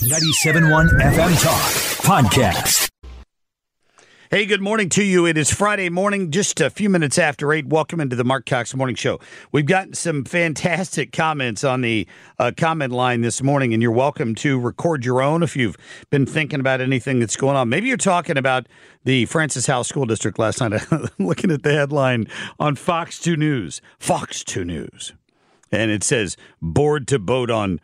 97.1 FM Talk Podcast. Hey, good morning to you. It is Friday morning, just a few minutes after 8. Welcome into the Mark Cox Morning Show. We've gotten some fantastic comments on the comment line this morning, and you're welcome to record your own if you've been thinking about anything that's going on. Maybe you're talking about the Francis Howell School District last night. I'm looking at the headline on Fox 2 News. Fox 2 News. And it says, board to vote on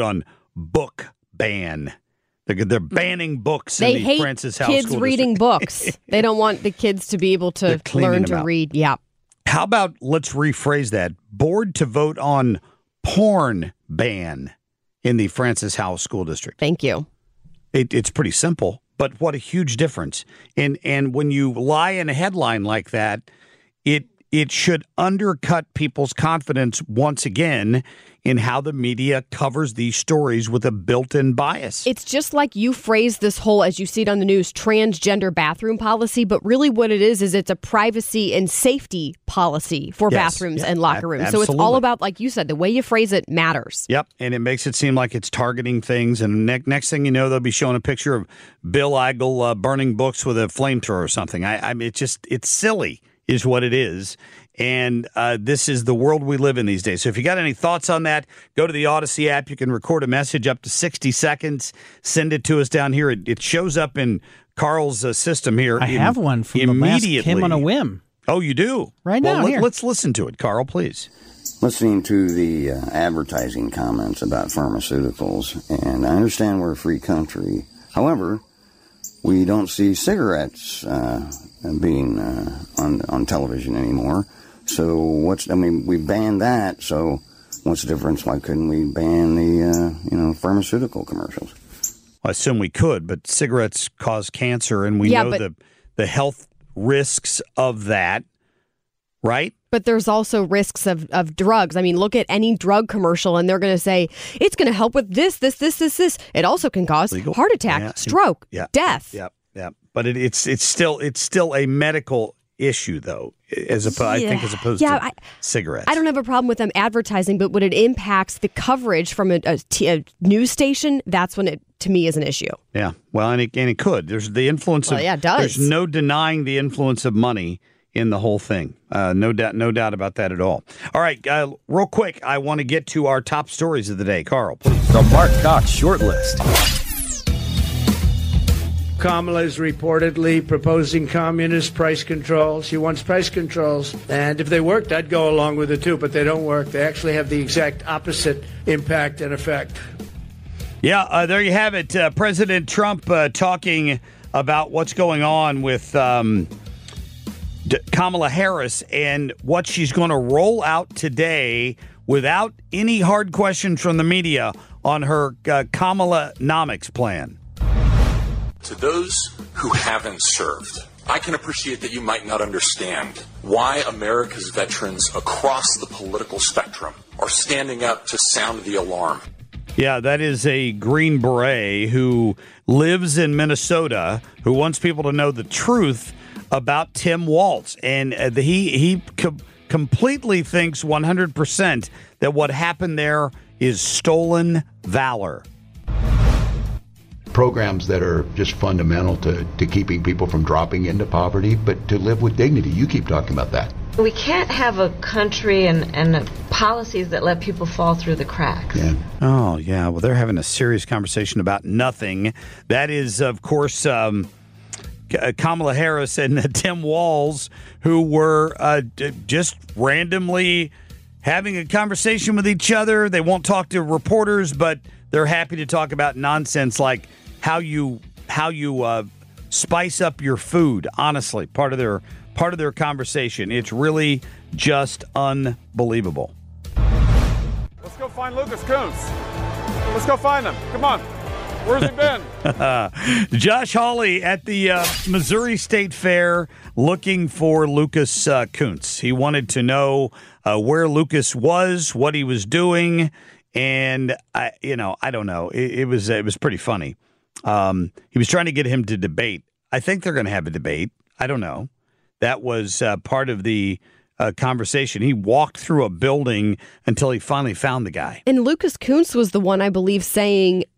book ban. They're banning books in the Francis Howell School District. They hate kids reading books. They don't want the kids to be able to learn to read. Yeah. How about, let's rephrase that, board to vote on porn ban in the Francis Howell School District. Thank you. It's pretty simple, but what a huge difference. And when you lie in a headline like that, it should undercut people's confidence once again in how the media covers these stories with a built-in bias. It's just like you phrase this whole, as you see it on the news, transgender bathroom policy, but really what it is it's a privacy and safety policy for bathrooms and locker rooms. Absolutely. So it's all about, like you said, the way you phrase it matters. Yep, and it makes it seem like it's targeting things, and next thing you know, they'll be showing a picture of Bill Eigel burning books with a flamethrower or something. I mean, it's silly is what it is. And this is the world we live in these days. So if you got any thoughts on that, go to the Odyssey app. You can record a message up to 60 seconds. Send it to us down here. It shows up in Carl's system here. I have one from the last Kim on a Whim. Oh, you do? Right now, here. Let's listen to it. Carl, please. Listening to the advertising comments about pharmaceuticals, and I understand we're a free country. However, we don't see cigarettes being on television anymore. So we banned that. So what's the difference? Why couldn't we ban the pharmaceutical commercials? I assume we could, but cigarettes cause cancer, and we know the health risks of that, right? But there's also risks of drugs. I mean, look at any drug commercial, and they're going to say, it's going to help with this. It also can cause heart attack, stroke, death. Yep. But it's still a medical issue, though, as opposed to cigarettes. I don't have a problem with them advertising, but when it impacts the coverage from a news station, that's when it, to me, is an issue. Yeah, well, and it could. There's the influence of. Yeah, it does. There's no denying the influence of money in the whole thing. No doubt about that at all. All right, real quick, I want to get to our top stories of the day. Carl, please. The Mark Cox Shortlist. Kamala is reportedly proposing communist price controls. She wants price controls. And if they worked, I'd go along with it too, but they don't work. They actually have the exact opposite impact and effect. Yeah, there you have it. President Trump talking about what's going on with Kamala Harris and what she's going to roll out today without any hard questions from the media on her Kamala-nomics plan. To those who haven't served, I can appreciate that you might not understand why America's veterans across the political spectrum are standing up to sound the alarm. Yeah, that is a Green Beret who lives in Minnesota, who wants people to know the truth about Tim Walz. And he completely thinks 100% that what happened there is stolen valor. Programs that are just fundamental to keeping people from dropping into poverty, but to live with dignity. You keep talking about that. We can't have a country and policies that let people fall through the cracks. Yeah. Oh, yeah. Well, they're having a serious conversation about nothing. That is, of course, Kamala Harris and Tim Walz, who were just randomly having a conversation with each other. They won't talk to reporters, but they're happy to talk about nonsense like how you spice up your food. Honestly, part of their conversation. It's really just unbelievable. Let's go find Lucas Kuntz. Let's go find him. Come on. Where's he been? Josh Hawley at the Missouri State Fair looking for Lucas Kuntz. He wanted to know where Lucas was, what he was doing, and I don't know. It was pretty funny. He was trying to get him to debate. I think they're going to have a debate. I don't know. That was part of the conversation. He walked through a building until he finally found the guy. And Lucas Kuntz was the one, I believe, saying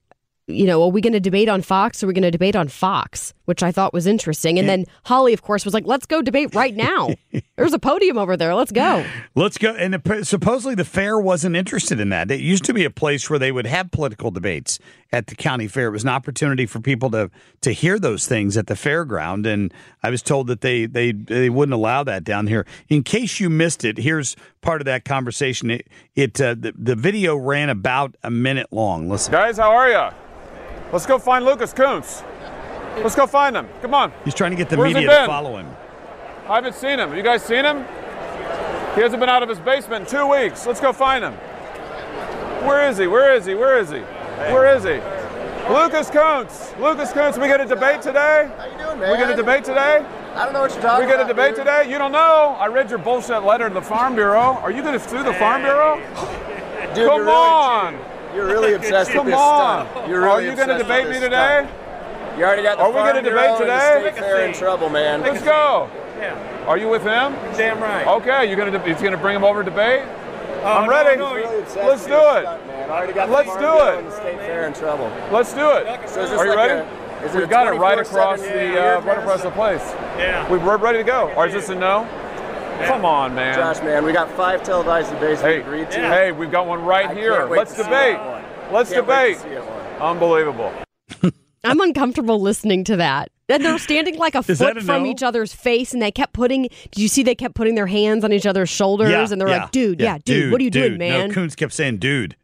are we going to debate on Fox or are we going to debate on Fox? Which I thought was interesting. And then Holly, of course, was like, let's go debate right now. There's a podium over there. Let's go. Let's go. And supposedly the fair wasn't interested in that. It used to be a place where they would have political debates at the county fair. It was an opportunity for people to hear those things at the fairground. And I was told that they wouldn't allow that down here. In case you missed it, here's part of that conversation. The video ran about a minute long. Listen. Guys, how are you? Let's go find Lucas Kuntz. Let's go find him. Come on. He's trying to get the media to follow him. I haven't seen him. Have you guys seen him? He hasn't been out of his basement in 2 weeks. Let's go find him. Where is he? Where is he? Where is he? Where is he? Lucas Kuntz. Lucas Kuntz, we get a debate today? How you doing, man? We get a debate today? I don't know what you're talking about. We get a debate today? You don't know? I read your bullshit letter to the Farm Bureau. Are you going to sue the Farm Bureau? Dude, Come on. You're really obsessed with Come this on. stuff. You're really Are you going to debate me today? Stuff. You already got the Are we Farm going to Bureau debate today? and the State Fair in trouble, man. Let's go. Yeah. Are you with him? Damn right. Okay, he's going to bring him over to debate? I'm ready. Really Let's do it. Stuff, man. I already got Let's the Farm do Bureau it. and the State Fair in trouble. Let's do it. So is this Are you like ready? Is it We've got it right across right across the place. Yeah. We're ready to go. Or is this a no? Yeah. Come on, man. Josh, man, we got 5 televised debates we agreed to. Hey, we've got one right here. Let's debate. Let's debate. Unbelievable. I'm uncomfortable listening to that. And they're standing like a foot from each other's face, and they kept putting their hands on each other's shoulders, and they're like, dude, what are you doing, man? No, Kuntz kept saying, dude.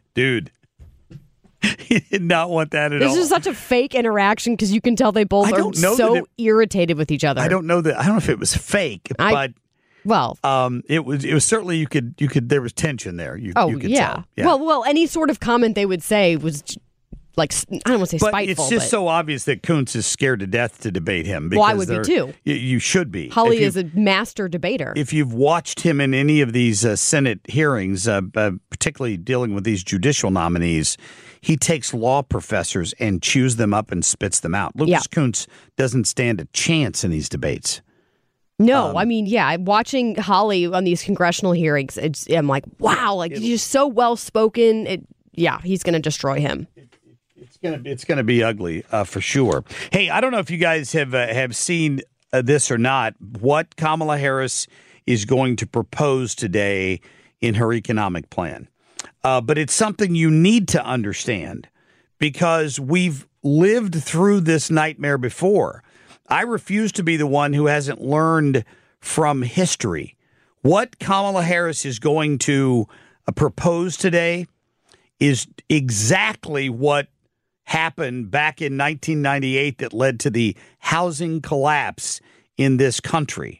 He did not want that at all. This is such a fake interaction because you can tell they both are so irritated with each other. I don't know if it was fake, but it was certainly you could there was tension there. You could tell. Yeah. Well, any sort of comment they would say was like, I don't want to say but spiteful. It's just so obvious that Kuntz is scared to death to debate him. Well, I would be too. You should be. Holly is a master debater. If you've watched him in any of these Senate hearings, particularly dealing with these judicial nominees, he takes law professors and chews them up and spits them out. Lucas Kuntz doesn't stand a chance in these debates. No, I'm watching Holly on these congressional hearings. I'm like, wow, he's just so well spoken. He's going to destroy him. It's going to be ugly for sure. Hey, I don't know if you guys have seen this or not. What Kamala Harris is going to propose today in her economic plan, but it's something you need to understand because we've lived through this nightmare before. I refuse to be the one who hasn't learned from history. What Kamala Harris is going to propose today is exactly what happened back in 1998 that led to the housing collapse in this country.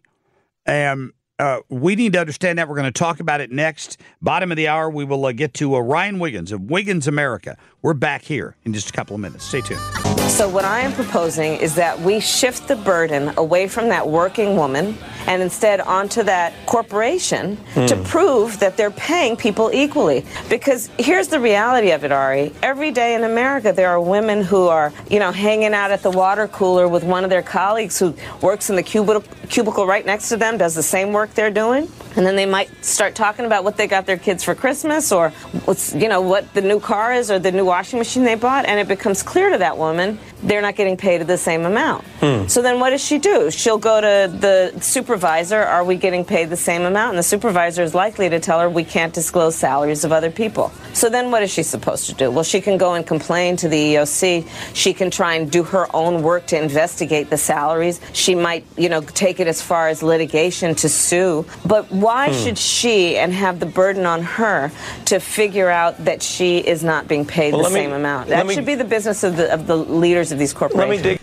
We need to understand that. We're going to talk about it next. Bottom of the hour, we will get to Ryan Wiggins of Wiggins America. We're back here in just a couple of minutes. Stay tuned. So what I am proposing is that we shift the burden away from that working woman and instead onto that corporation to prove that they're paying people equally. Because here's the reality of it, Ari. Every day in America, there are women who are, hanging out at the water cooler with one of their colleagues who works in the cubicle right next to them, does the same work they're doing. And then they might start talking about what they got their kids for Christmas or what the new car is or the new washing machine they bought. And it becomes clear to that woman they're not getting paid the same amount. So then what does she do? She'll go to the supervisor, are we getting paid the same amount? And the supervisor is likely to tell her we can't disclose salaries of other people. So then what is she supposed to do? Well, she can go and complain to the EEOC. She can try and do her own work to investigate the salaries. She might, take it as far as litigation to sue. But why should she and have the burden on her to figure out that she is not being paid the same amount? That should be the business of the leaders of these corporations.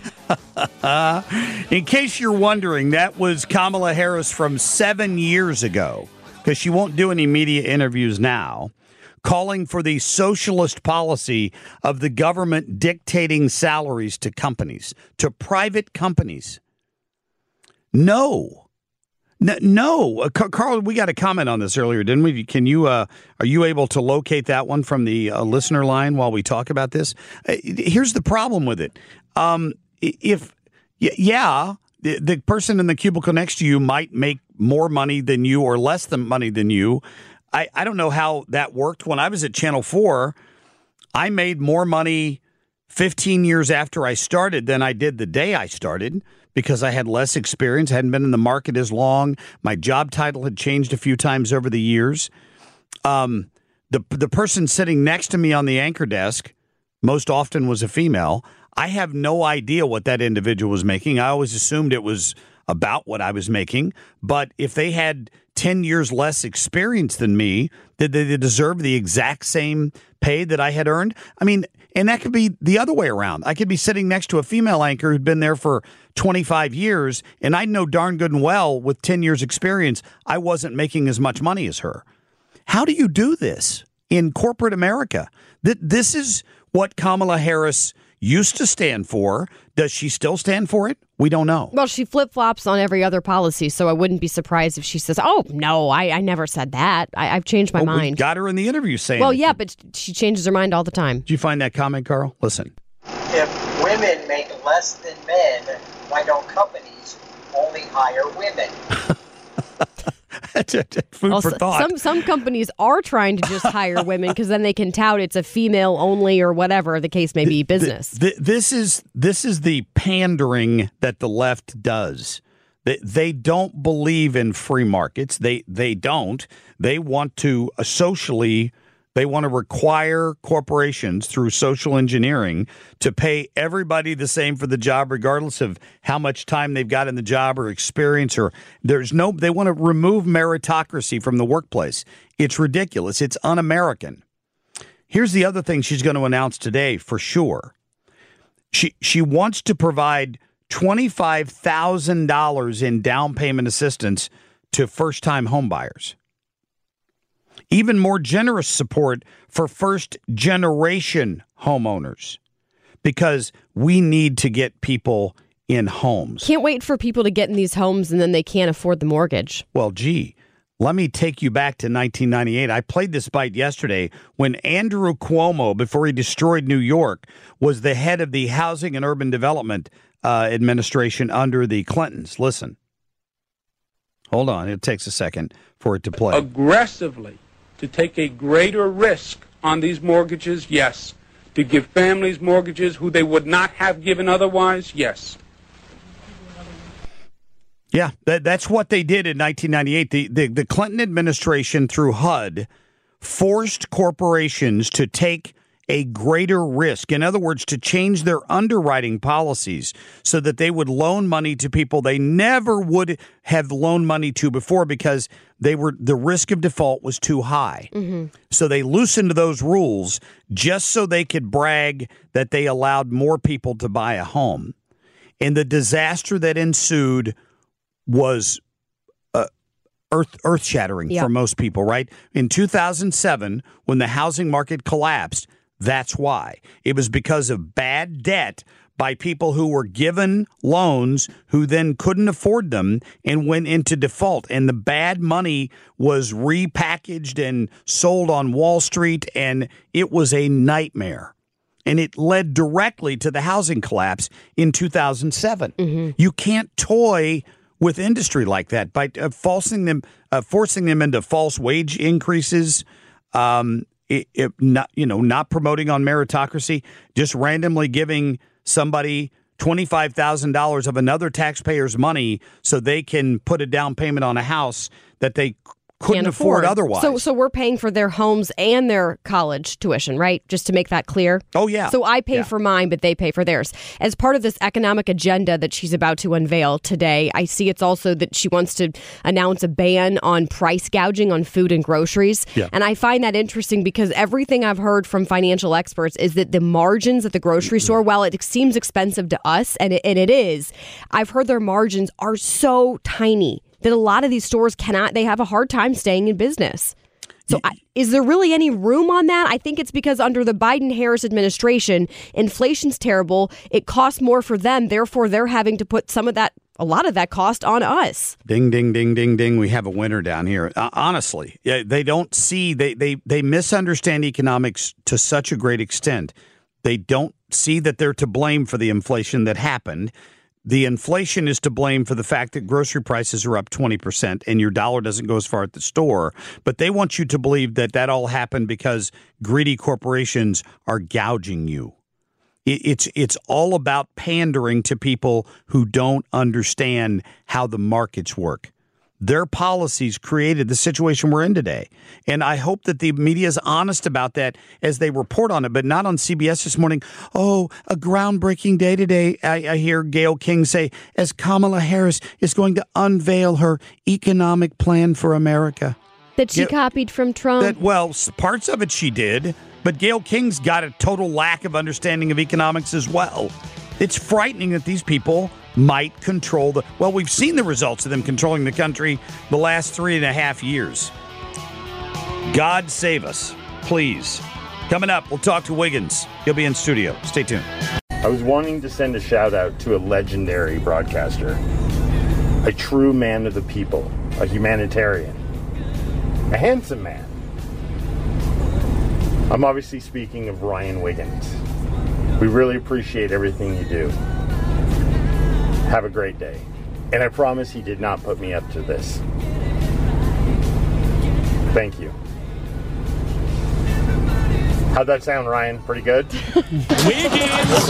In case you're wondering, that was Kamala Harris from 7 years ago, because she won't do any media interviews now, calling for the socialist policy of the government dictating salaries to companies, to private companies. No. Carl, we got a comment on this earlier, didn't we? Can you are you able to locate that one from the listener line while we talk about this? Here's the problem with it. The person in the cubicle next to you might make more money than you or less than money than you. I don't know how that worked. When I was at Channel 4, I made more money 15 years after I started than I did the day I started because I had less experience, hadn't been in the market as long. My job title had changed a few times over the years. The person sitting next to me on the anchor desk most often was a female. I have no idea what that individual was making. I always assumed it was about what I was making. But if they had 10 years less experience than me, did they deserve the exact same pay that I had earned? I mean, and that could be the other way around. I could be sitting next to a female anchor who'd been there for 25 years, and I know darn good and well with 10 years experience, I wasn't making as much money as her. How do you do this in corporate America? This is what Kamala Harris used to stand for. Does she still stand for it? We don't know. Well, she flip-flops on every other policy, so I wouldn't be surprised if she says, oh, no, I never said that. I've changed my mind. We got her in the interview saying Well, yeah, but she changes her mind all the time. Did you find that comment, Carl? Listen. If women make less than men, why don't companies only hire women? Food for thought. Some companies are trying to just hire women because then they can tout it's a female only or whatever the case may be business. This is the pandering that the left does. They don't believe in free markets. They don't. They want to socially. They want to require corporations through social engineering to pay everybody the same for the job, regardless of how much time they've got in the job or experience. Or they want to remove meritocracy from the workplace. It's ridiculous. It's un-American. Here's the other thing she's going to announce today for sure. She wants to provide $25,000 in down payment assistance to first-time homebuyers. Even more generous support for first-generation homeowners because we need to get people in homes. Can't wait for people to get in these homes and then they can't afford the mortgage. Well, gee, let me take you back to 1998. I played this bite yesterday when Andrew Cuomo, before he destroyed New York, was the head of the Housing and Urban Development Administration under the Clintons. Listen. Hold on. It takes a second for it to play. Aggressively. To take a greater risk on these mortgages, yes. To give families mortgages who they would not have given otherwise, yes. Yeah, that's what they did in 1998. The Clinton administration, through HUD, forced corporations to take a greater risk. In other words, to change their underwriting policies so that they would loan money to people they never would have loaned money to before because the risk of default was too high. Mm-hmm. So they loosened those rules just so they could brag that they allowed more people to buy a home. And the disaster that ensued was earth-shattering for most people, right? In 2007, when the housing market collapsed, that's why. It was because of bad debt by people who were given loans who then couldn't afford them and went into default. And the bad money was repackaged and sold on Wall Street, and it was a nightmare. And it led directly to the housing collapse in 2007. Mm-hmm. You can't toy with industry like that by forcing them into false wage increases. Not promoting on meritocracy, just randomly giving somebody $25,000 of another taxpayer's money so they can put a down payment on a house that they couldn't afford otherwise. So we're paying for their homes and their college tuition, right? Just to make that clear. Oh, yeah. So I pay for mine, but they pay for theirs. As part of this economic agenda that she's about to unveil today, I see it's also that she wants to announce a ban on price gouging on food and groceries. Yeah. And I find that interesting because everything I've heard from financial experts is that the margins at the grocery store, while it seems expensive to us, and it is, I've heard their margins are so tiny that a lot of these stores they have a hard time staying in business. So is there really any room on that? I think it's because under the Biden-Harris administration, inflation's terrible. It costs more for them. Therefore, they're having to put a lot of that cost on us. Ding, ding, ding, ding, ding. We have a winner down here. Honestly, they don't see, they misunderstand economics to such a great extent. They don't see that they're to blame for the inflation that happened. The inflation is to blame for the fact that grocery prices are up 20% and your dollar doesn't go as far at the store. But they want you to believe that all happened because greedy corporations are gouging you. It's all about pandering to people who don't understand how the markets work. Their policies created the situation we're in today. And I hope that the media is honest about that as they report on it, but not on CBS this morning. Oh, a groundbreaking day today. I hear Gayle King say, as Kamala Harris is going to unveil her economic plan for America. That she copied from Trump. Parts of it she did, but Gayle King's got a total lack of understanding of economics as well. It's frightening that these people might control we've seen the results of them controlling the country the last 3.5 years. God save us, please. Coming up, we'll talk to Wiggins. He'll be in studio. Stay tuned. I was wanting to send a shout out to a legendary broadcaster, a true man of the people, a humanitarian, a handsome man. I'm obviously speaking of Ryan Wiggins. We really appreciate everything you do. Have a great day. And I promise he did not put me up to this. Thank you. How'd that sound, Ryan? Pretty good? Wiggins!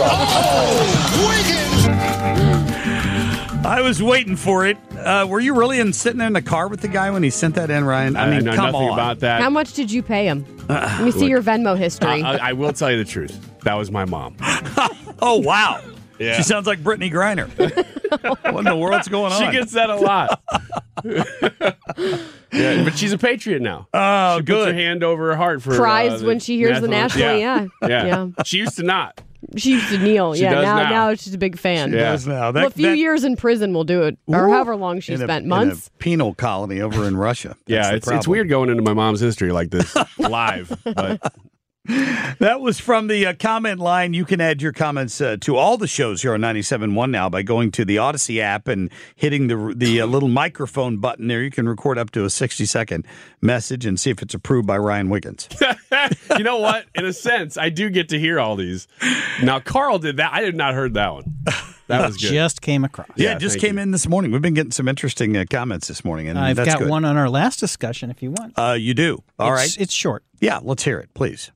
I was waiting for it. Were you really sitting there in the car with the guy when he sent that in, Ryan? I know come nothing on. about that. How much did you pay him? Let me see your Venmo history. I will tell you the truth. That was my mom. Oh, wow. Yeah. She sounds like Brittany Griner. What in the world's going on? She gets that a lot. Yeah, but she's a patriot now. Oh, she good. puts her hand over her heart for Cries when she hears the national. Yeah. She used to not. She used to kneel. She does now she's a big fan. She does now. A few years in prison will do it, or however long she spent. Months. In a penal colony over in Russia. Yeah, it's weird going into my mom's history like this live, but. That was from the comment line. You can add your comments to all the shows here on 97.1 now by going to the Odyssey app and hitting the little microphone button there. You can record up to a 60-second message and see if it's approved by Ryan Wiggins. You know what? In a sense, I do get to hear all these. Now, Carl did that. I did not heard that one. That was good. Just came across. Yeah, it just came in this morning. We've been getting some interesting comments this morning. And I've that's got good. one on our last discussion if you want. You do? All right. It's short. Yeah, let's hear it, please.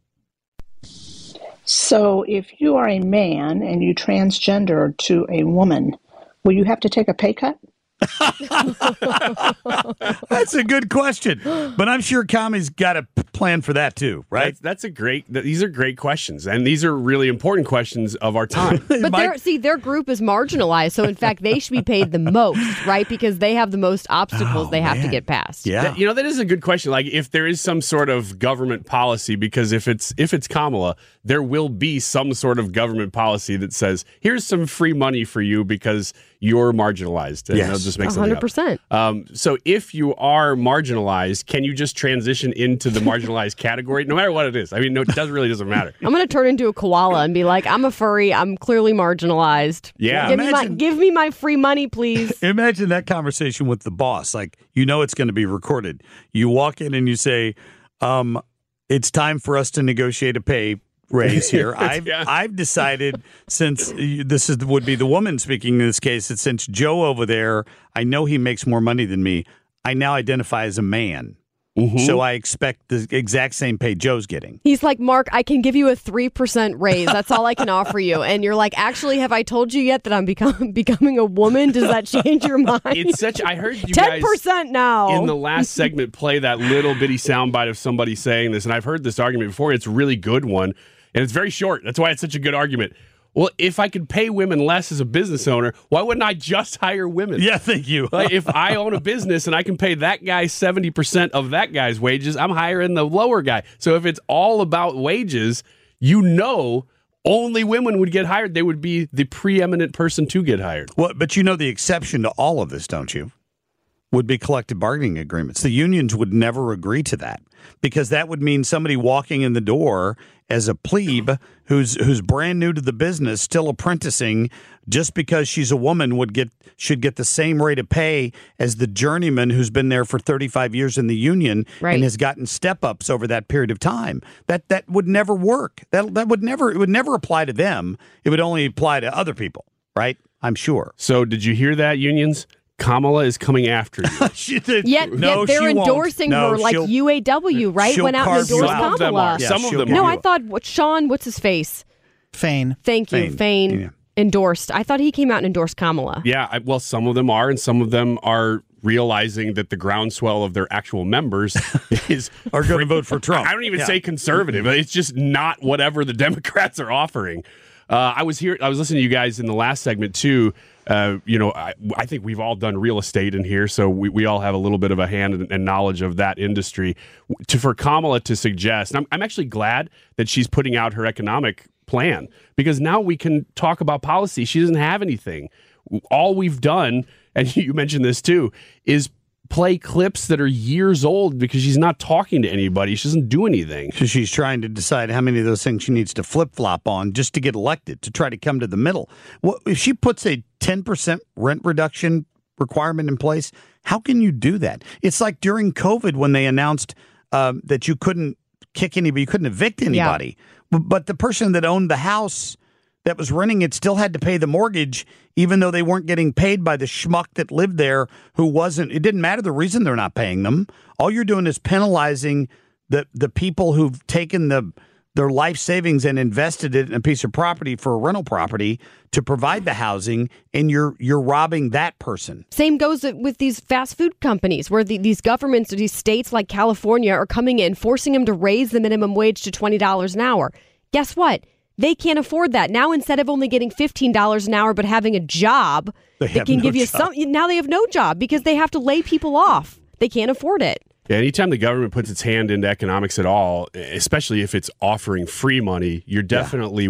So if you are a man and you transgender to a woman, will you have to take a pay cut? That's a good question, but I'm sure Kami's got a plan for that too, right? These are great questions, and these are really important questions of our time. But their group is marginalized, so in fact they should be paid the most, right? Because they have the most obstacles they have to get past. Yeah, that is a good question. Like if there is some sort of government policy, because if it's Kamala, there will be some sort of government policy that says, "Here's some free money for you because you're marginalized." And yes. they'll just make something 100%. up. So if you are marginalized, can you just transition into the marginalized category, no matter what it is? I mean, no, it really doesn't matter. I'm going to turn into a koala and be like, I'm a furry. I'm clearly marginalized. Yeah. Give me my free money, please. Imagine that conversation with the boss. Like, it's going to be recorded. You walk in and you say, it's time for us to negotiate a pay raise here. I've decided, since would be the woman speaking in this case, that since Joe over there, I know he makes more money than me, I now identify as a man. Mm-hmm. So I expect the exact same pay Joe's getting. He's like, Mark, I can give you a 3% raise. That's all I can offer you. And you're like, actually, have I told you yet that I'm becoming a woman? Does that change your mind? I heard you 10% guys now. In the last segment play that little bitty soundbite of somebody saying this, and I've heard this argument before. It's a really good one. And it's very short. That's why it's such a good argument. Well, if I could pay women less as a business owner, why wouldn't I just hire women? Yeah, thank you. Like if I own a business and I can pay that guy 70% of that guy's wages, I'm hiring the lower guy. So if it's all about wages, only women would get hired. They would be the preeminent person to get hired. Well, but the exception to all of this, don't you? Would be collective bargaining agreements. The unions would never agree to that because that would mean somebody walking in the door as a plebe who's brand new to the business, still apprenticing, just because she's a woman should get the same rate of pay as the journeyman who's been there for 35 years in the union and has gotten step-ups over that period of time. That would never work. It would never apply to them. It would only apply to other people, right? I'm sure. So did you hear that, unions? Kamala is coming after you. Yet they're endorsing her like UAW, right? Went out and endorsed Kamala. Some of them No, I thought Sean, what's his face? Fain. Thank you, Fain. Endorsed. I thought he came out and endorsed Kamala. Yeah, well, some of them are, and some of them are realizing that the groundswell of their actual members are going to vote for Trump. I don't even say conservative. It's just not whatever the Democrats are offering. I was listening to you guys in the last segment too. I think we've all done real estate in here, so we all have a little bit of a hand and knowledge of that industry. For Kamala to suggest, and I'm actually glad that she's putting out her economic plan, because now we can talk about policy. She doesn't have anything. All we've done, and you mentioned this too, is play clips that are years old because she's not talking to anybody. She doesn't do anything. So she's trying to decide how many of those things she needs to flip-flop on just to get elected, to try to come to the middle. Well, if she puts a 10% rent reduction requirement in place, how can you do that? It's like during COVID when they announced that you couldn't kick anybody, you couldn't evict anybody. Yeah. But the person that owned the house that was renting it still had to pay the mortgage, even though they weren't getting paid by the schmuck that lived there who wasn't. It didn't matter the reason they're not paying them. All you're doing is penalizing the people who've taken their life savings and invested it in a piece of property for a rental property to provide the housing, and you're robbing that person. Same goes with these fast food companies where these governments or these states like California are coming in, forcing them to raise the minimum wage to $20 an hour. Guess what? They can't afford that. Now, instead of only getting $15 an hour but having a job that can give you something, now they have no job because they have to lay people off. They can't afford it. Yeah, anytime the government puts its hand into economics at all, especially if it's offering free money, you're definitely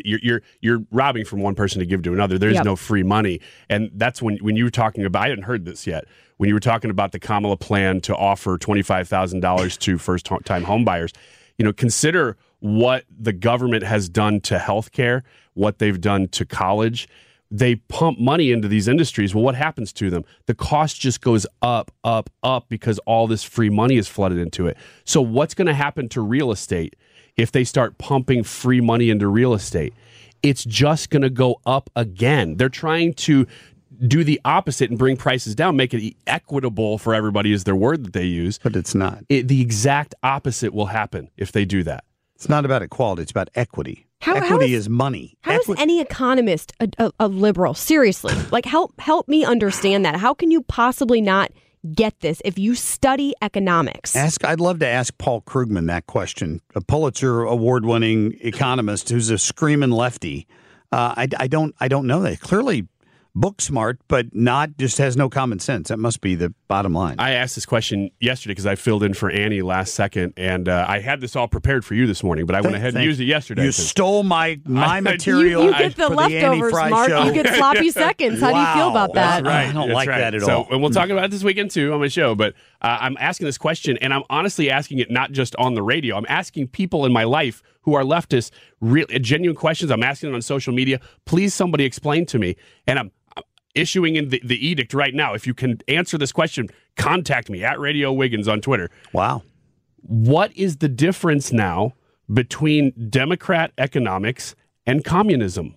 you're robbing from one person to give to another. There's no free money. And that's when you were talking about, I hadn't heard this yet, when you were talking about the Kamala plan to offer $25,000 to first-time homebuyers, consider what the government has done to healthcare, what they've done to college. They pump money into these industries. Well, what happens to them? The cost just goes up, up, up because all this free money is flooded into it. So what's going to happen to real estate if they start pumping free money into real estate? It's just going to go up again. They're trying to do the opposite and bring prices down, make it equitable for everybody is their word that they use. But it's not. The exact opposite will happen if they do that. It's not about equality. It's about equity. Equity is money. How is any economist a liberal? Seriously. Like, help me understand that. How can you possibly not get this if you study economics? I'd love to ask Paul Krugman that question, a Pulitzer award-winning economist who's a screaming lefty. I don't know that. Clearly book smart, but just has no common sense. That must be the bottom line. I asked this question yesterday because I filled in for Annie last second, and I had this all prepared for you this morning, but I went ahead and used it yesterday. You stole my material. You get the leftovers, Mark. Show. You get sloppy seconds. How do you feel about that? That's right. I don't like that at all. And we'll talk about it this weekend, too, on my show, but I'm asking this question, and I'm honestly asking it not just on the radio. I'm asking people in my life who are leftists genuine questions. I'm asking it on social media. Please, somebody explain to me. And I'm issuing in the edict right now. If you can answer this question, contact me at Radio Wiggins on Twitter. Wow. What is the difference now between Democrat economics and communism?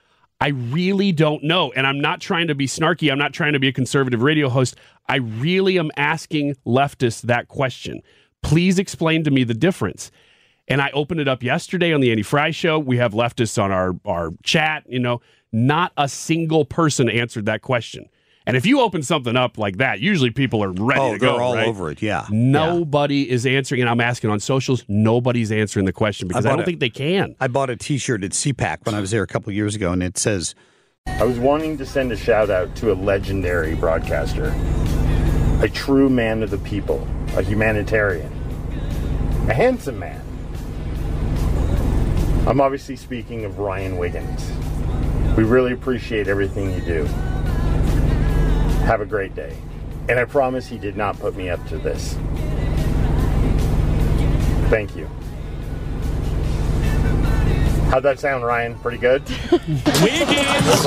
I really don't know. And I'm not trying to be snarky. I'm not trying to be a conservative radio host. I really am asking leftists that question. Please explain to me the difference. And I opened it up yesterday on the Andy Fry Show. We have leftists on our chat, Not a single person answered that question. And if you open something up like that, usually people are ready to go. They're all right? over it, yeah. Nobody is answering, and I'm asking on socials, nobody's answering the question because I don't think they can. I bought a T-shirt at CPAC when I was there a couple of years ago, and it says, I was wanting to send a shout-out to a legendary broadcaster, a true man of the people, a humanitarian, a handsome man. I'm obviously speaking of Ryan Wiggins. We really appreciate everything you do. Have a great day. And I promise he did not put me up to this. Thank you. How'd that sound, Ryan? Pretty good? Wiggins!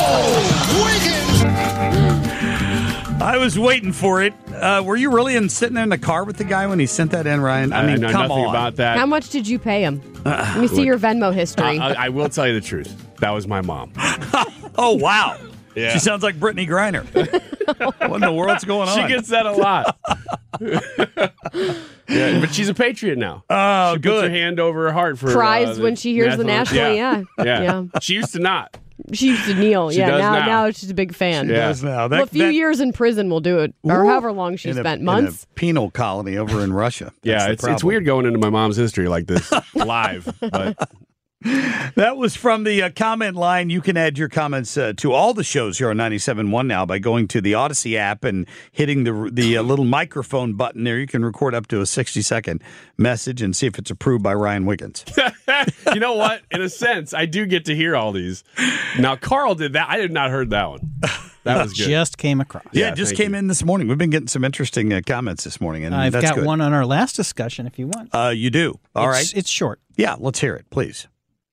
Wiggins! I was waiting for it. Were you really sitting in the car with the guy when he sent that in, Ryan? I mean, come on. About that. How much did you pay him? Let me see your Venmo history. I will tell you the truth. That was my mom. Oh, wow. Yeah. She sounds like Brittany Griner. What in the world's going on? She gets that a lot. Yeah, but she's a patriot now. Oh, she good. puts her hand over her heart for Cries when she hears the national. Yeah. She used to not. She used to kneel. She does now. Now she's a big fan. She does now. Well, a few years in prison will do it, or Ooh. however long she spent. Months. In a penal colony over in Russia. Yeah, it's weird going into my mom's history like this live. But that was from the comment line. You can add your comments to all the shows here on 97.1 now by going to the Odyssey app and hitting the little microphone button there. You can record up to a 60-second message and see if it's approved by Ryan Wiggins. you know what? In a sense, I do get to hear all these. Now, Carl did that. I did not heard that one. That was good. Just came across. Yeah, it just came in this morning. We've been getting some interesting comments this morning. And I've that's got good. one on our last discussion if you want. You do? All right. It's short. Yeah, let's hear it, please.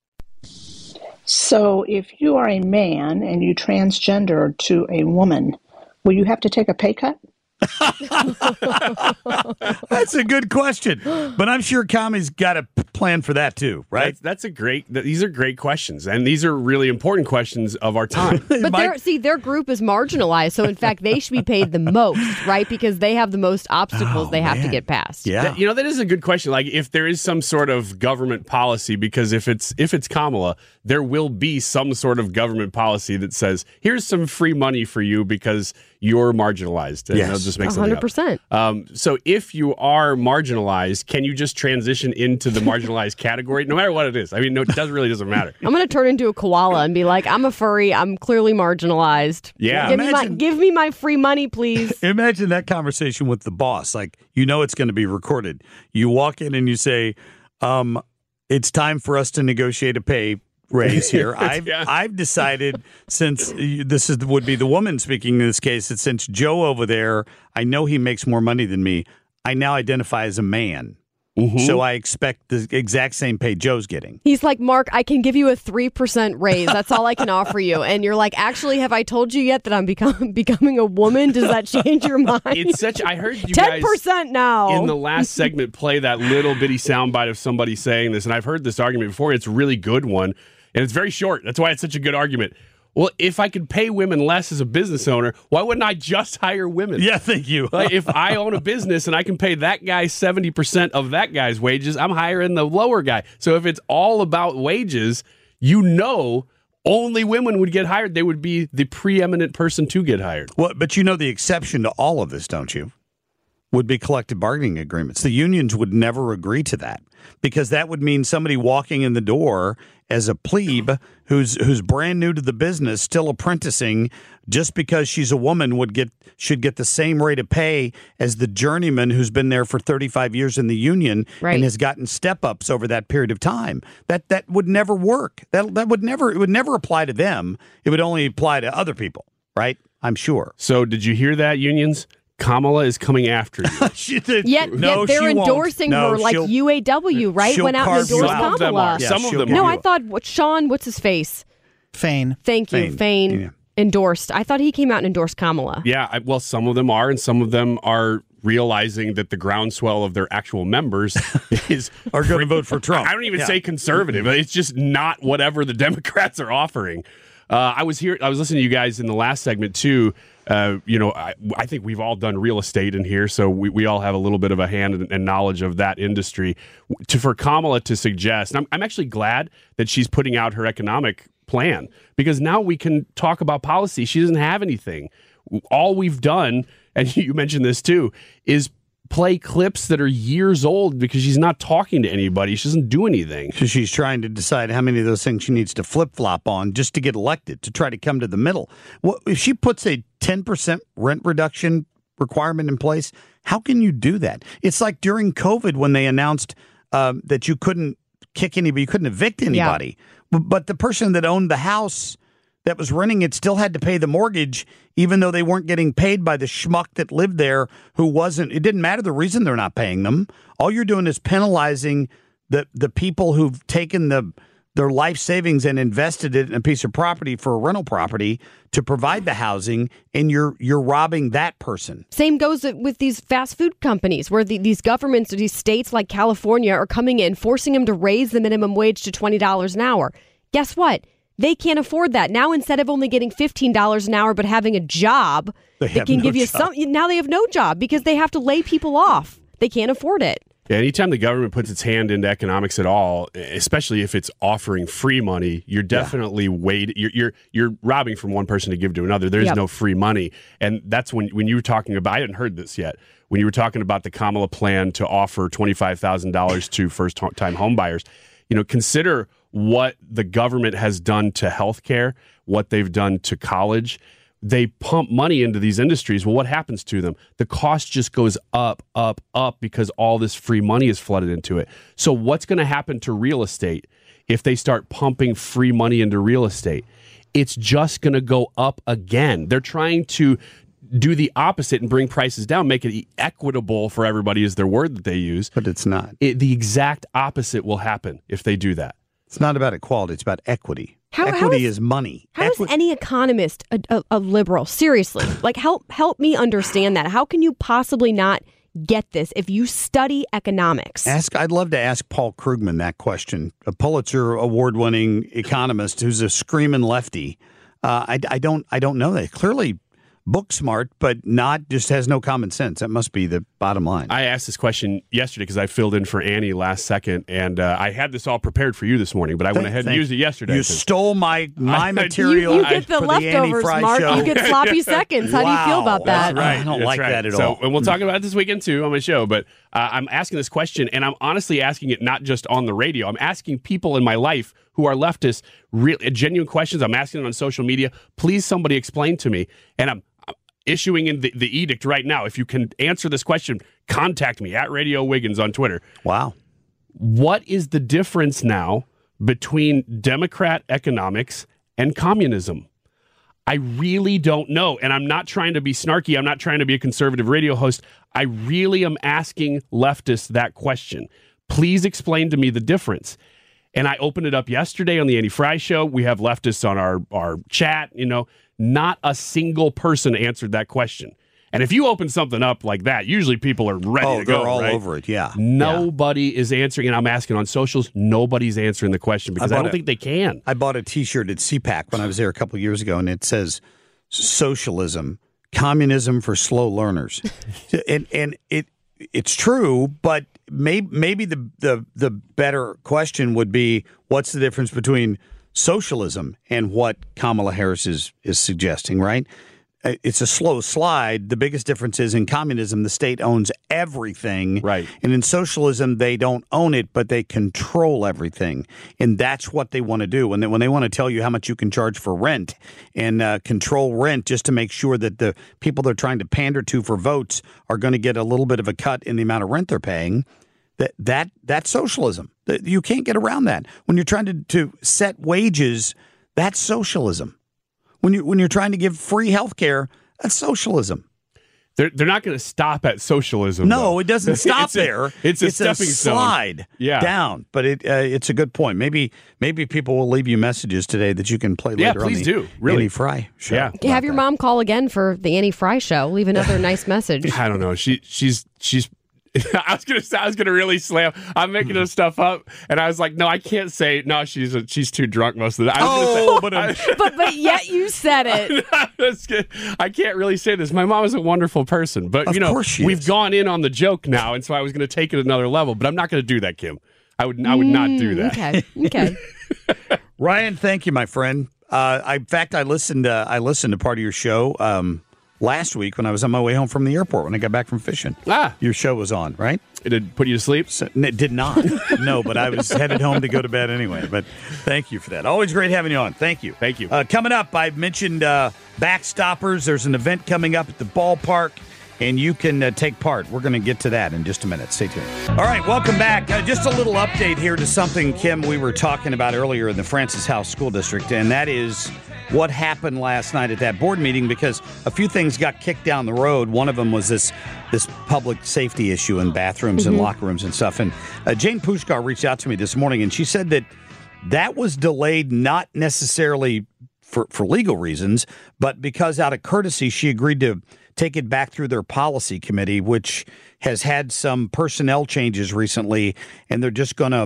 So if you are a man and you transgender to a woman, will you have to take a pay cut? That's a good question, but I'm sure Kami's got a plan for that too, right? These are great questions, and these are really important questions of our time. But their group is marginalized, so in fact they should be paid the most, right? Because they have the most obstacles they have to get past. Yeah, that is a good question. Like if there is some sort of government policy, because if it's Kamala, there will be some sort of government policy that says, "Here's some free money for you because you're marginalized." And yes. they'll just make something 100%. up. So if you are marginalized, can you just transition into the marginalized category, no matter what it is? I mean, no, it really doesn't matter. I'm going to turn into a koala and be like, I'm a furry. I'm clearly marginalized. Yeah. Give me my free money, please. Imagine that conversation with the boss. Like, it's going to be recorded. You walk in and you say, it's time for us to negotiate a pay raise here. I've decided, since would be the woman speaking in this case, that since Joe over there, I know he makes more money than me, I now identify as a man. Mm-hmm. So I expect the exact same pay Joe's getting. He's like, Mark, I can give you a 3% raise. That's all I can offer you. And you're like, actually, have I told you yet that I'm becoming a woman? Does that change your mind? I heard you 10% guys now. in the last segment play that little bitty soundbite of somebody saying this, and I've heard this argument before. It's a really good one, and it's very short. That's why it's such a good argument. Well, if I could pay women less as a business owner, why wouldn't I just hire women? Yeah, thank you. Like if I own a business and I can pay that guy 70% of that guy's wages, I'm hiring the lower guy. So if it's all about wages, only women would get hired. They would be the preeminent person to get hired. Well, but the exception to all of this, don't you? Would be collective bargaining agreements. The unions would never agree to that, because that would mean somebody walking in the door as a plebe who's brand new to the business, still apprenticing, just because she's a woman should get the same rate of pay as the journeyman who's been there for 35 years in the union and has gotten step-ups over that period of time. That would never work. It would never apply to them. It would only apply to other people, right? I'm sure. So did you hear that, unions? Kamala is coming after you. Yet they're endorsing her like UAW, right? Went out and endorsed Kamala. Some of them No, I thought Sean, what's his face? Fain. Thank you, Fain. Endorsed. I thought he came out and endorsed Kamala. Yeah, well, some of them are, and some of them are realizing that the groundswell of their actual members are going to vote for Trump. I don't even say conservative. It's just not whatever the Democrats are offering. I was listening to you guys in the last segment too. I think we've all done real estate in here, so we all have a little bit of a hand and knowledge of that industry. For Kamala to suggest, and I'm actually glad that she's putting out her economic plan, because now we can talk about policy. She doesn't have anything. All we've done, and you mentioned this too, is play clips that are years old because she's not talking to anybody. She doesn't do anything. So she's trying to decide how many of those things she needs to flip-flop on just to get elected, to try to come to the middle. Well, if she puts a 10% rent reduction requirement in place, how can you do that? It's like during COVID when they announced that you couldn't kick anybody, you couldn't evict anybody. Yeah. But the person that owned the house that was renting it still had to pay the mortgage, even though they weren't getting paid by the schmuck that lived there who wasn't. It didn't matter the reason they're not paying them. All you're doing is penalizing the people who've taken their life savings and invested it in a piece of property for a rental property to provide the housing, and you're robbing that person. Same goes with these fast food companies where these governments or these states like California are coming in, forcing them to raise the minimum wage to $20 an hour. Guess what? They can't afford that. Now, instead of only getting $15 an hour, but having a job that can give you something, now they have no job because they have to lay people off. They can't afford it. Yeah, anytime the government puts its hand into economics at all, especially if it's offering free money, you're definitely you're robbing from one person to give to another. There's no free money. And that's when you were talking about, I hadn't heard this yet, when you were talking about the Kamala plan to offer $25,000 to first-time home buyers, consider what the government has done to healthcare, what they've done to college. They pump money into these industries. Well, what happens to them? The cost just goes up, up, up because all this free money is flooded into it. So what's going to happen to real estate if they start pumping free money into real estate? It's just going to go up again. They're trying to do the opposite and bring prices down, make it equitable for everybody is their word that they use. But it's not. The exact opposite will happen if they do that. It's not about equality. It's about equity. Equity is money. How is any economist a liberal? Seriously. Like, help me understand that. How can you possibly not get this if you study economics? I'd love to ask Paul Krugman that question, a Pulitzer award-winning economist who's a screaming lefty. I don't know that. Clearly book smart, but just has no common sense. That must be the bottom line. I asked this question yesterday because I filled in for Annie last second, and I had this all prepared for you this morning, but I went ahead and used it yesterday. You stole my material. You get the leftovers, Mark. Show. You get sloppy seconds. How do you feel about that? That's right. I don't like that at all. And we'll talk about it this weekend, too, on my show, but I'm asking this question, and I'm honestly asking it not just on the radio. I'm asking people in my life who are leftists genuine questions. I'm asking it on social media. Please, somebody explain to me, and I'm issuing in the edict right now. If you can answer this question, contact me at Radio Wiggins on Twitter. Wow. What is the difference now between Democrat economics and communism? I really don't know. And I'm not trying to be snarky. I'm not trying to be a conservative radio host. I really am asking leftists that question. Please explain to me the difference. And I opened it up yesterday on the Andy Fry Show. We have leftists on our chat, Not a single person answered that question. And if you open something up like that, usually people are ready to go. They're all right? over it, yeah. Nobody is answering, and I'm asking on socials, nobody's answering the question because I don't think they can. I bought a T-shirt at CPAC when I was there a couple of years ago, and it says, socialism, communism for slow learners. and it's true, but maybe the better question would be, what's the difference between socialism and what Kamala Harris is suggesting, right? It's a slow slide. The biggest difference is in communism, the state owns everything. Right. And in socialism, they don't own it, but they control everything. And that's what they want to do. And when they want to tell you how much you can charge for rent and control rent just to make sure that the people they're trying to pander to for votes are going to get a little bit of a cut in the amount of rent they're paying, that's socialism. You can't get around that. When you're trying to set wages, that's socialism. When you're trying to give free health care, that's socialism. They're not going to stop at socialism. No, though. It doesn't stop there. It's a stepping slide down. But it's a good point. Maybe people will leave you messages today that you can play later on the Annie Fry Show. Yeah. Have your mom call again for the Annie Fry Show. Leave another nice message. I don't know. She's I was gonna really slam. I'm making this stuff up, and I was like, no, I can't say. No, she's too drunk most of the time. But yet you said it. I can't really say this. My mom is a wonderful person, but we've gone in on the joke now, and so I was going to take it another level. But I'm not going to do that, Kim. I would not do that. Okay. Ryan, thank you, my friend. In fact, I listened to part of your show. Last week when I was on my way home from the airport when I got back from fishing. Your show was on, right? It did put you to sleep? It did not. No, but I was headed home to go to bed anyway. But thank you for that. Always great having you on. Thank you. Thank you. Coming up, I've mentioned Backstoppers. There's an event coming up at the ballpark, and you can take part. We're going to get to that in just a minute. Stay tuned. All right, welcome back. Just a little update here to something, Kim, we were talking about earlier in the Francis House School District, and that is what happened last night at that board meeting, because a few things got kicked down the road. One of them was this public safety issue in bathrooms and locker rooms and stuff. And Jane Pushkar reached out to me this morning, and she said that was delayed not necessarily for legal reasons, but because out of courtesy, she agreed to take it back through their policy committee, which has had some personnel changes recently, and they're just going to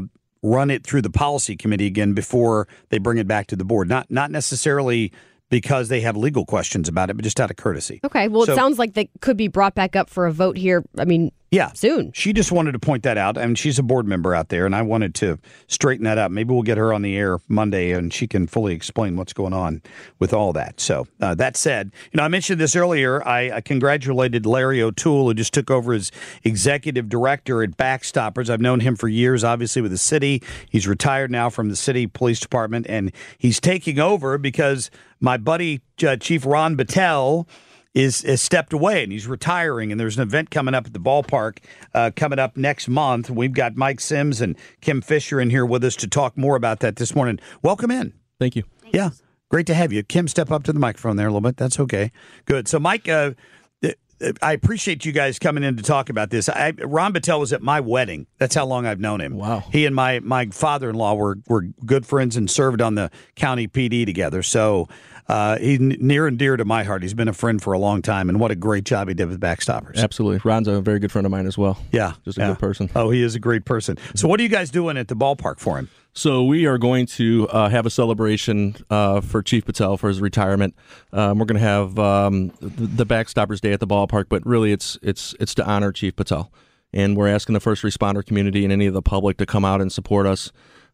run it through the policy committee again before they bring it back to the board. Not necessarily because they have legal questions about it, but just out of courtesy. Okay. Well, it sounds like they could be brought back up for a vote here. I mean, soon. She just wanted to point that out. I mean, she's a board member out there, and I wanted to straighten that up. Maybe we'll get her on the air Monday, and she can fully explain what's going on with all that. So that said, I mentioned this earlier. I congratulated Larry O'Toole, who just took over as executive director at Backstoppers. I've known him for years, obviously, with the city. He's retired now from the city police department, and he's taking over because my buddy, Chief Ron Battelle, is stepped away, and he's retiring, and there's an event coming up at the ballpark coming up next month. We've got Mike Sims and Kim Fisher in here with us to talk more about that this morning. Welcome in. Thank you. Yeah, great to have you. Kim, step up to the microphone there a little bit. That's okay. Good. So, Mike, I appreciate you guys coming in to talk about this. Ron Battelle was at my wedding. That's how long I've known him. Wow. He and my father-in-law were good friends and served on the county PD together. So he's near and dear to my heart. He's been a friend for a long time, and what a great job he did with Backstoppers. Absolutely. Ron's a very good friend of mine as well. Yeah. Just a good person. Oh, he is a great person. So what are you guys doing at the ballpark for him? So we are going to have a celebration for Chief Battelle for his retirement. We're going to have the Backstoppers Day at the ballpark, but really it's to honor Chief Battelle. And we're asking the first responder community and any of the public to come out and support us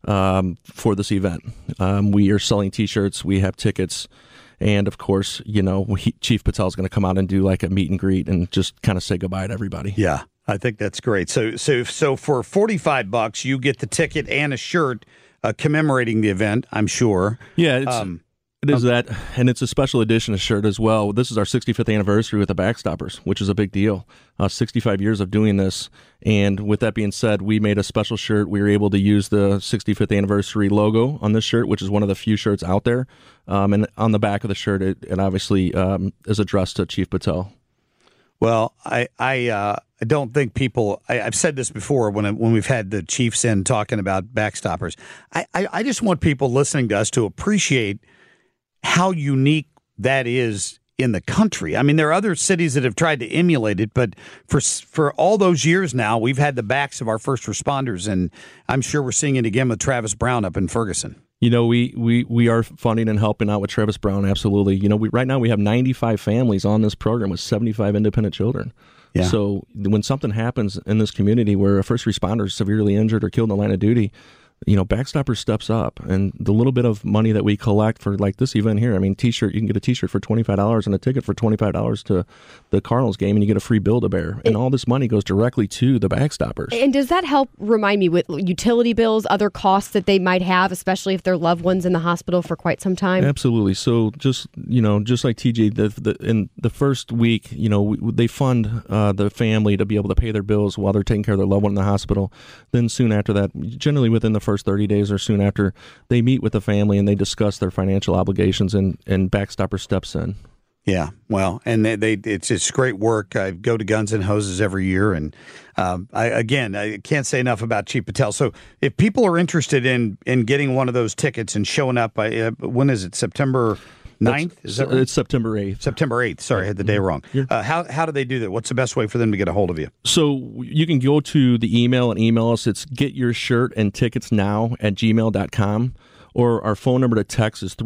for this event. We are selling T-shirts. We have tickets. And, of course, Chief Battelle is going to come out and do like a meet and greet and just kind of say goodbye to everybody. Yeah. I think that's great. So for $45, you get the ticket and a shirt commemorating the event, I'm sure. Yeah, it is that, and it's a special edition shirt as well. This is our 65th anniversary with the Backstoppers, which is a big deal. 65 years of doing this, and with that being said, we made a special shirt. We were able to use the 65th anniversary logo on this shirt, which is one of the few shirts out there. And on the back of the shirt, it obviously is addressed to Chief Battelle. Well, I don't think people. I've said this before when we've had the Chiefs in talking about Backstoppers. I just want people listening to us to appreciate how unique that is in the country. I mean, there are other cities that have tried to emulate it, but for all those years now, we've had the backs of our first responders, and I'm sure we're seeing it again with Travis Brown up in Ferguson. We are funding and helping out with Travis Brown, absolutely. Right now we have 95 families on this program with 75 independent children. Yeah. So when something happens in this community where a first responder is severely injured or killed in the line of duty, Backstoppers steps up, and the little bit of money that we collect for like this event here, I mean, T-shirt, you can get a T-shirt for $25 and a ticket for $25 to the Cardinals game, and you get a free Build-A-Bear, and all this money goes directly to the Backstoppers. And does that help remind me with utility bills, other costs that they might have, especially if their loved one's in the hospital for quite some time? Absolutely. So just like TJ, in the first week, they fund the family to be able to pay their bills while they're taking care of their loved one in the hospital. Then soon after that, generally within the first 30 days or soon after, they meet with the family and they discuss their financial obligations, and Backstopper steps in. Yeah, well, and it's great work. I go to Guns and Hoses every year, and I can't say enough about Chief Battelle. So if people are interested in getting one of those tickets and showing up, when is it? September 9th? Is that right? It's September 8th. September 8th. Sorry, I had the day wrong. How do they do that? What's the best way for them to get a hold of you? So you can go to the email and email us. It's getyourshirtandticketsnow@gmail.com. Or our phone number to text is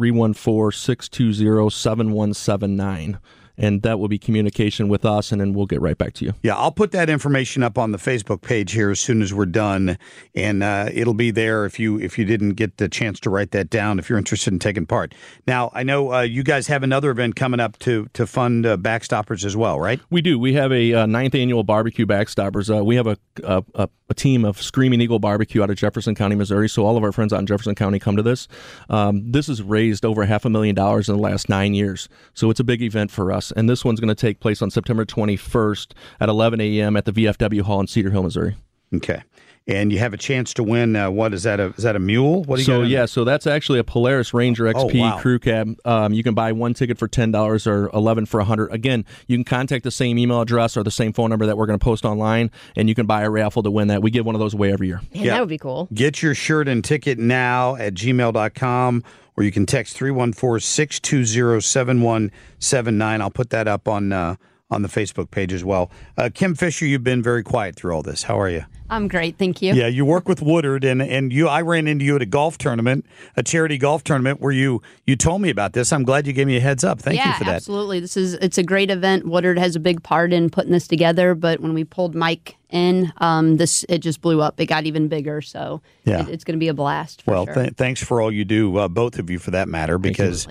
314-620-7179. And that will be communication with us, and then we'll get right back to you. Yeah, I'll put that information up on the Facebook page here as soon as we're done, and it'll be there if you didn't get the chance to write that down, if you're interested in taking part. Now, I know you guys have another event coming up to fund Backstoppers as well, right? We do. We have a 9th annual barbecue Backstoppers. We have a team of Screaming Eagle Barbecue out of Jefferson County, Missouri, so all of our friends out in Jefferson County come to this. This has raised over $500,000 in the last 9 years, so it's a big event for us. And this one's going to take place on September 21st at 11 a.m. at the VFW Hall in Cedar Hill, Missouri. Okay. And you have a chance to win, what is that? Is that a mule? What do you got? So that's actually a Polaris Ranger XP crew cab. You can buy one ticket for $10 or 11 for $100. Again, you can contact the same email address or the same phone number that we're going to post online, and you can buy a raffle to win that. We give one of those away every year. Man, that would be cool. Get your shirt and ticket now at gmail.com, or you can text 314-620-7179. I'll put that up on on the Facebook page as well. Kim Fisher, you've been very quiet through all this. How are you? I'm great, thank you. Yeah, you work with Woodard, and I ran into you at a golf tournament, a charity golf tournament, where you told me about this. I'm glad you gave me a heads up. Thank you for that. Yeah, absolutely. It's a great event. Woodard has a big part in putting this together, but when we pulled Mike in, it just blew up. It got even bigger, so it's going to be a blast. For sure. Thanks for all you do, both of you, for that matter, because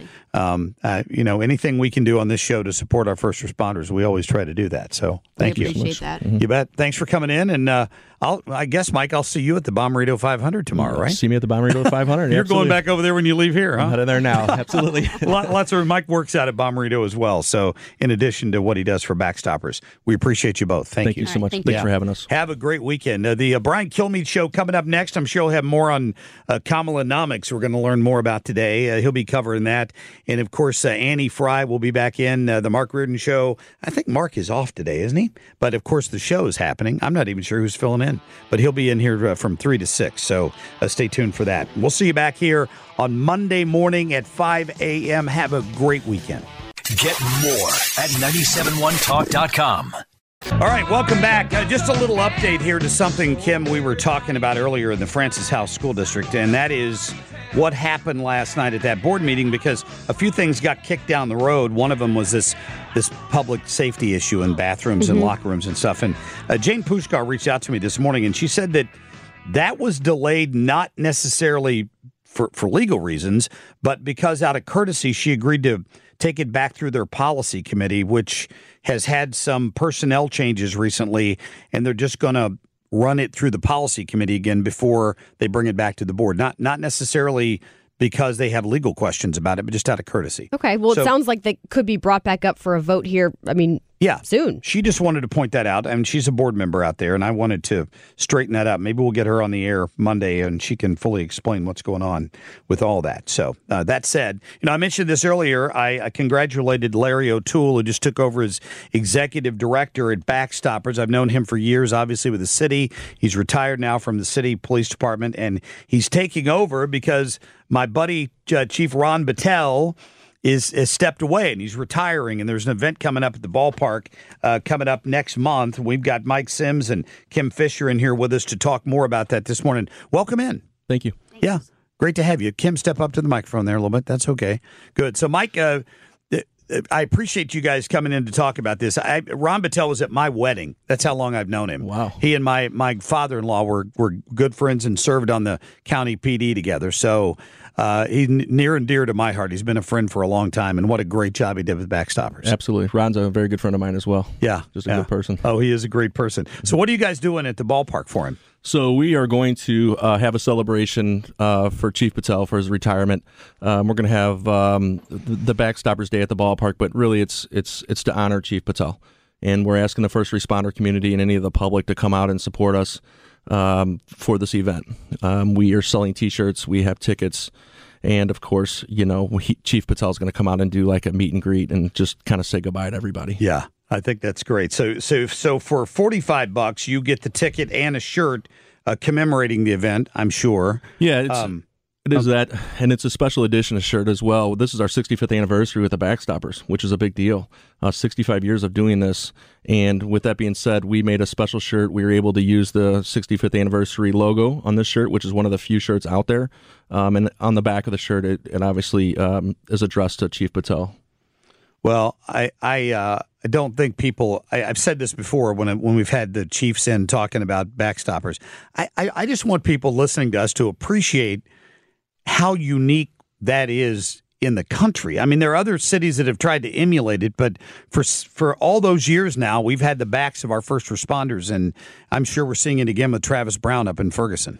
anything we can do on this show to support our first responders, we always try to do that. So thank you. Appreciate that. Mm-hmm. You bet. Thanks for coming in, and I guess, Mike, I'll see you at the Bommarito 500 tomorrow, right? See me at the Bommarito 500. You're going back over there when you leave here, huh? I'm headed there now. Absolutely. Lots of Mike works out at Bommarito as well. So in addition to what he does for Backstoppers, we appreciate you both. Thank you so much. Thanks for having us. Have a great weekend. The Brian Kilmeade Show coming up next. I'm sure he'll have more on Kamalanomics. We're going to learn more about today. He'll be covering that. And, of course, Annie Fry will be back in the Mark Reardon Show. I think Mark is off today, isn't he? But, of course, the show is happening. I'm not even sure who's filling in. But he'll be in here from 3 to 6. So stay tuned for that. We'll see you back here on Monday morning at 5 a.m. Have a great weekend. Get more at 971talk.com. All right, welcome back. Just a little update here to something, Kim, we were talking about earlier in the Francis House School District, and that is what happened last night at that board meeting, because a few things got kicked down the road. One of them was this public safety issue in bathrooms and locker rooms and stuff. And Jane Pushkar reached out to me this morning, and she said that was delayed not necessarily for legal reasons, but because out of courtesy, she agreed to take it back through their policy committee, which has had some personnel changes recently, and they're just going to run it through the policy committee again before they bring it back to the board. Not necessarily because they have legal questions about it, but just out of courtesy. Okay, well, it sounds like they could be brought back up for a vote here, soon. She just wanted to point that out. I mean, she's a board member out there, and I wanted to straighten that up. Maybe we'll get her on the air Monday, and she can fully explain what's going on with all that. So that said, I mentioned this earlier. I congratulated Larry O'Toole, who just took over as executive director at Backstoppers. I've known him for years, obviously, with the city. He's retired now from the city police department, and he's taking over because my buddy, Chief Ron Battelle, is stepped away, and he's retiring, and there's an event coming up at the ballpark coming up next month. We've got Mike Sims and Kim Fisher in here with us to talk more about that this morning. Welcome in. Thank you. Yeah, great to have you. Kim, step up to the microphone there a little bit. That's okay. Good. So, Mike, I appreciate you guys coming in to talk about this. Ron Battelle was at my wedding. That's how long I've known him. Wow. He and my father-in-law were good friends and served on the county PD together. So he's near and dear to my heart. He's been a friend for a long time, and what a great job he did with Backstoppers. Absolutely. Ron's a very good friend of mine as well. Yeah. Just a good person. Oh, he is a great person. So what are you guys doing at the ballpark for him? So we are going to have a celebration for Chief Battelle for his retirement. We're going to have the Backstoppers Day at the ballpark, but really it's to honor Chief Battelle. And we're asking the first responder community and any of the public to come out and support us for this event. We are selling T-shirts. We have tickets. And, of course, Chief Battelle is going to come out and do like a meet and greet and just kind of say goodbye to everybody. Yeah. I think that's great. So for $45, you get the ticket and a shirt commemorating the event, I'm sure. Yeah, it is that, and it's a special edition shirt as well. This is our 65th anniversary with the Backstoppers, which is a big deal. 65 years of doing this, and with that being said, we made a special shirt. We were able to use the 65th anniversary logo on this shirt, which is one of the few shirts out there. And on the back of the shirt, it obviously is addressed to Chief Battelle. Well, I don't think people. I've said this before when we've had the Chiefs in talking about Backstoppers. I just want people listening to us to appreciate how unique that is in the country. I mean, there are other cities that have tried to emulate it, but for all those years now, we've had the backs of our first responders, and I'm sure we're seeing it again with Travis Brown up in Ferguson.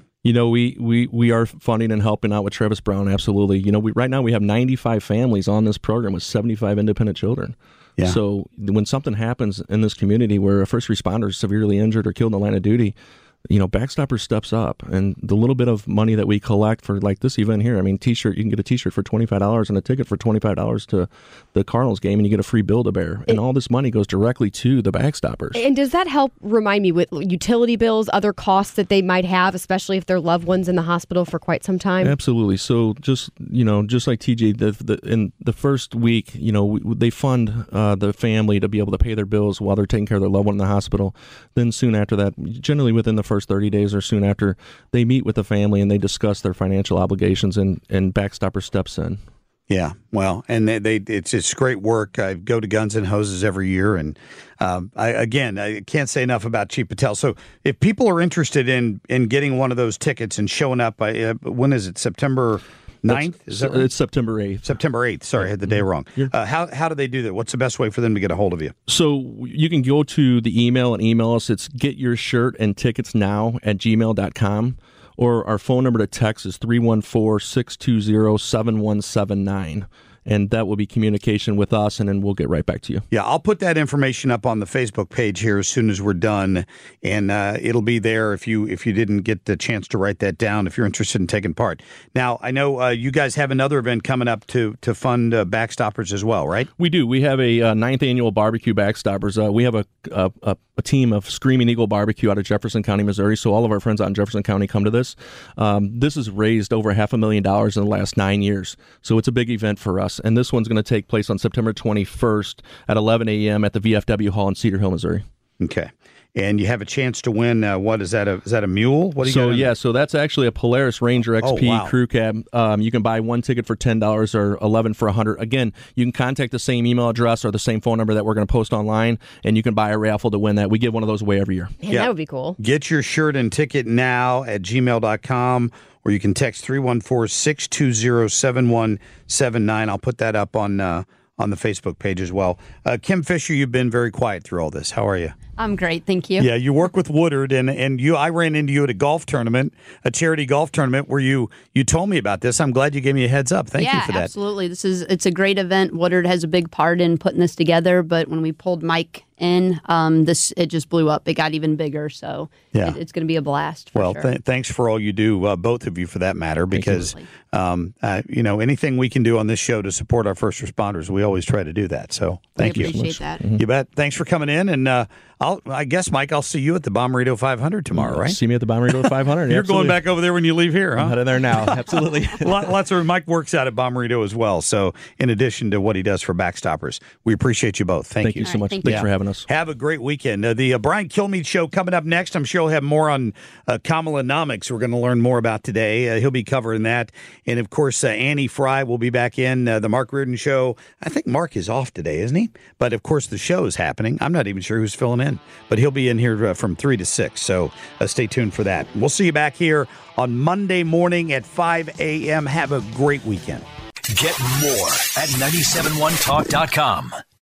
We are funding and helping out with Travis Brown, absolutely. Right now we have 95 families on this program with 75 independent children. Yeah. So when something happens in this community where a first responder is severely injured or killed in the line of duty, Backstopper steps up, and the little bit of money that we collect for like this event here. I mean, T-shirt, you can get a T-shirt for $25 and a ticket for $25 to the Cardinals game, and you get a free Build-A-Bear. And all this money goes directly to the Backstoppers. And does that help remind me with utility bills, other costs that they might have, especially if their loved one's in the hospital for quite some time? Absolutely. So just like TJ, in the first week, they fund the family to be able to pay their bills while they're taking care of their loved one in the hospital. Then soon after that, generally within the first 30 days or soon after, they meet with the family and they discuss their financial obligations, and Backstopper steps in. Yeah, well, and it's great work. I go to Guns and Hoses every year, and I can't say enough about Chief Patel. So if people are interested in getting one of those tickets and showing up, when is it, September 9th? Is that right? It's September 8th. September 8th. Sorry, I had the day wrong. How do they do that? What's the best way for them to get a hold of you? So you can go to the email and email us. It's getyourshirtandticketsnow@gmail.com. Or our phone number to text is 314-620-7179. And that will be communication with us, and then we'll get right back to you. Yeah, I'll put that information up on the Facebook page here as soon as we're done, and it'll be there if you didn't get the chance to write that down, if you're interested in taking part. Now, I know you guys have another event coming up to fund Backstoppers as well, right? We do. We have a 9th annual barbecue Backstoppers. We have a team of Screaming Eagle Barbecue out of Jefferson County, Missouri, so all of our friends out in Jefferson County come to this. This has raised over $500,000 in the last 9 years, so it's a big event for us. And this one's going to take place on September 21st at 11 a.m. at the VFW Hall in Cedar Hill, Missouri. Okay. And you have a chance to win, what is that? Is that a mule? What do you got? So that's actually a Polaris Ranger XP crew cab. You can buy one ticket for $10 or 11 for $100. Again, you can contact the same email address or the same phone number that we're going to post online, and you can buy a raffle to win that. We give one of those away every year. Man, that would be cool. Get your shirt and ticket now at gmail.com, or you can text 314-620-7179. I'll put that up on the Facebook page as well. Kim Fisher, you've been very quiet through all this. How are you? I'm great, thank you. Yeah, you work with Woodard, and I ran into you at a golf tournament, a charity golf tournament, where you told me about this. I'm glad you gave me a heads up. Thank you for that. Yeah, absolutely. It's a great event. Woodard has a big part in putting this together, but when we pulled Mike in, it just blew up. It got even bigger, so it's going to be a blast. For sure. Thanks for all you do, both of you, for that matter, because anything we can do on this show to support our first responders, we always try to do that. So thank you. Appreciate that. Mm-hmm. You bet. Thanks for coming in, and I guess, Mike, I'll see you at the Bommarito 500 tomorrow, right? See me at the Bommarito 500. You're going back over there when you leave here, huh? I'm headed there now. Absolutely. Lots of Mike works out at Bommarito as well. So, in addition to what he does for Backstoppers, we appreciate you both. Thank you so much. Thanks for having us. Have a great weekend. The Brian Kilmeade Show coming up next. I'm sure he'll have more on Kamalanomics. We're going to learn more about today. He'll be covering that, and of course, Annie Fry will be back in the Mark Reardon Show. I think Mark is off today, isn't he? But of course, the show is happening. I'm not even sure who's filling in, but he'll be in here from 3 to 6, so stay tuned for that. We'll see you back here on Monday morning at 5 a.m. Have a great weekend. Get more at 971talk.com.